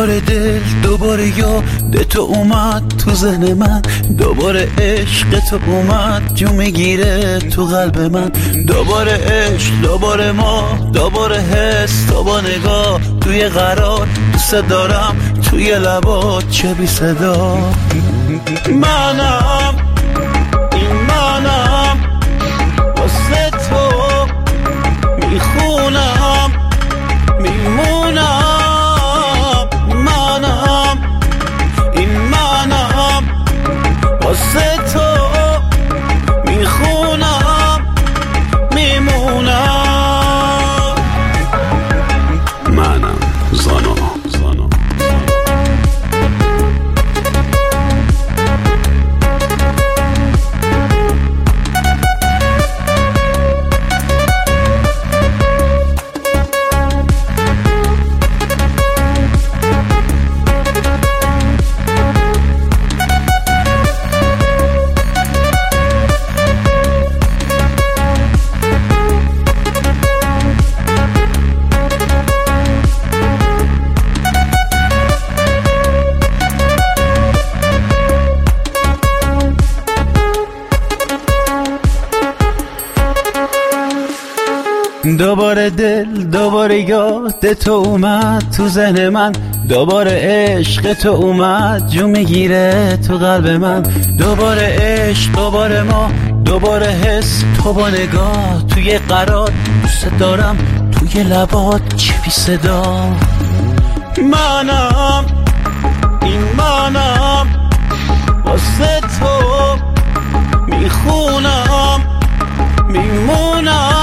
دوباره دل دوباره یاد تو اومد تو ذهن من، دوباره عشق تو اومد جو میگیره تو قلب من، دوباره عشق دوباره ما، دوباره حس تو با نگاه توی قرار، دوست دارم توی لبات چه بی صدا. منم این منم واسه تو میخونم میمونم، منم این منم واسه تو میخونم میمونم، منم زانا. دوباره دل دوباره یاد تو اومد تو ذهن من، دوباره عشق تو اومد جو میگیره تو قلب من، دوباره عشق دوباره ما، دوباره حس تو با نگاه توی قرار، دوست دارم توی لبات چه بی صدا. منم این منم واسه تو میخونم میمونم.